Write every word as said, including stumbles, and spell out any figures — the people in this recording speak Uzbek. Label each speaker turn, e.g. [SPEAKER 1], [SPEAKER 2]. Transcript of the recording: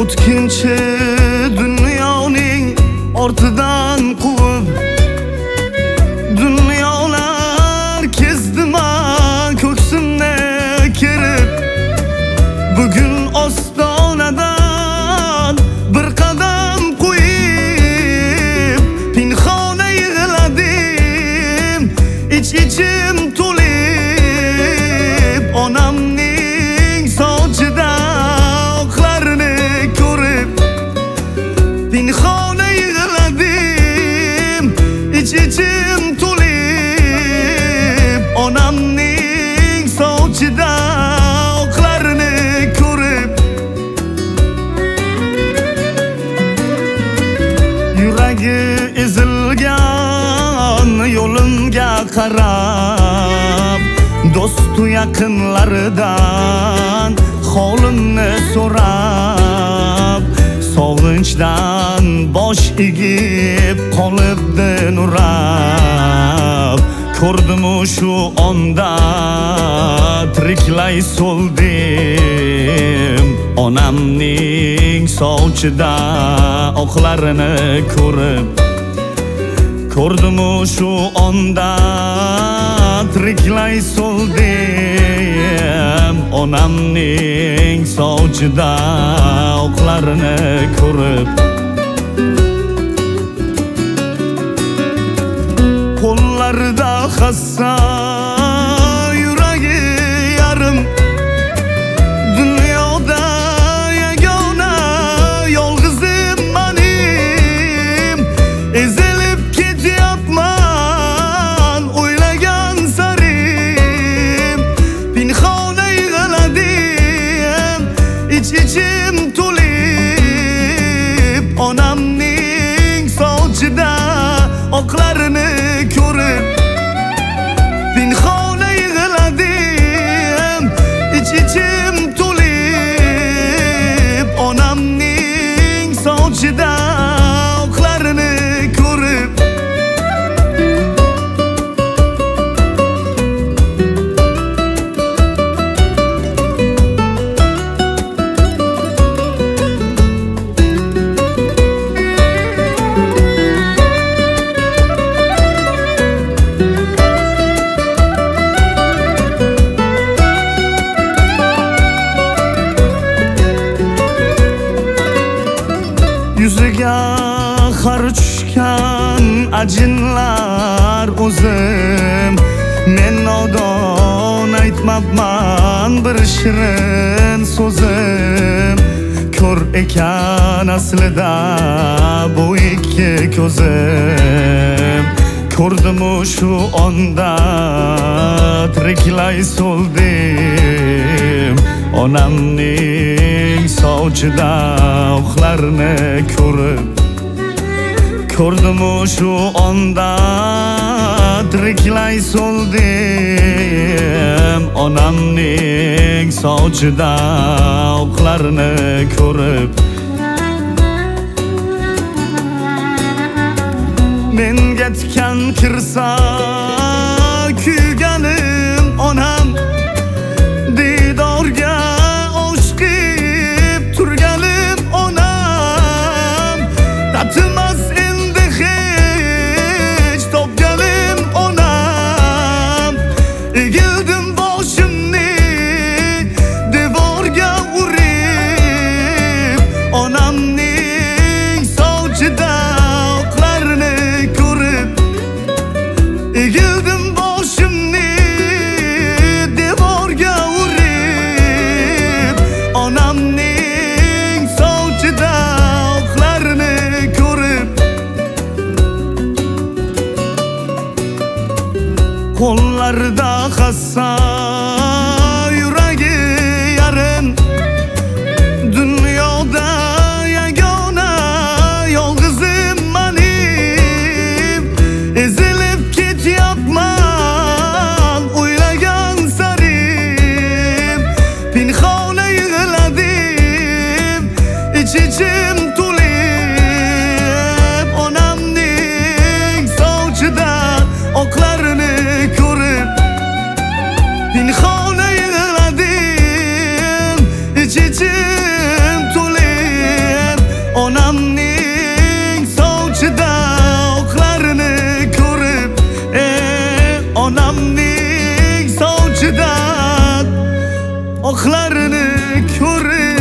[SPEAKER 1] o'tkinchi dunyoning ortidan quvib dunyolar kezdima ko'ksimni kirib bugun ostonadan bir qadam qo'yib pinhona yig'ladim ich ichim to'lib onamning sochida oqlarini ko'rib pinhona yig'ladim ich ichim to'lib onamning sochida oqlarini ko'rib yuragi ezilgan yo'limga qarab do'stu yaqinlaridan holimni so'rab sog'inchdan bosh egib qolibdi nurab ko'rdimu shu onda tiriklay so'ldim onamning sochida oqlarini ko'rib ko'rdimu shu onda tiriklay so'ldim onamning sochida oqlarini ko'rib qo'llarida hassa yuragi yarim dunyoda yagona yolg'izim menim ezilib ketyapman o'ylagan sarim pinhona yig'ladim ich ichim to'lib onamning sochida oqlarini ko'rib pinhona yig'ladim ich ichim to'lib onamning sochida oqlarini ko'rib yuziga har tushgan ajinlar o'zim men nodon aytmabman bir shirin so'zim ko'r ekan aslida bu ikki ko'zim ko'rdimu shu onda tiriklay so'ldim onamning sochida oqlarini ko'rib ko'rdimu shu onda tiriklay so'ldim onamning sochida oqlarini ko'rib menga tikan kirsa kuyganim onam didorga oshiqib turganim onam tatimas endi hech topganim onam egildim boshimni devorga urib onamning sochida oqlarini ko'rib egildim boshimni devorga urib onamning sochida oqlarini ko'rib qo'llarida hassa yuragi yarim dunyoda yagona yolg'izim menim ezilib ketyapman o'ylagan sarim pinhona yig'ladim ich ichim to'lib onamning sochida oqlarini ko'rib pinhona yig'ladim ich ichim to'lib oqlarini ko'rib